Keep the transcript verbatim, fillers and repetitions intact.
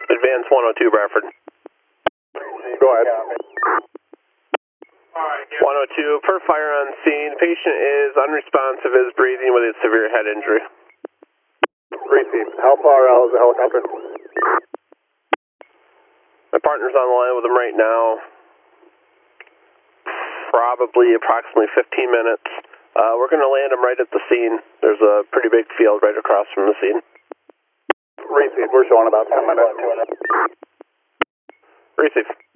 Advance one oh two, Bradford. Go ahead. one oh two, per fire on scene. Patient is unresponsive, is breathing with a severe head injury. Receive. How far out is the helicopter? My partner's on the line with him right now. Probably approximately fifteen minutes. Uh, we're going to land him right at the scene. There's a pretty big field right across from the scene. Receive. We're showing about ten minutes. Receive.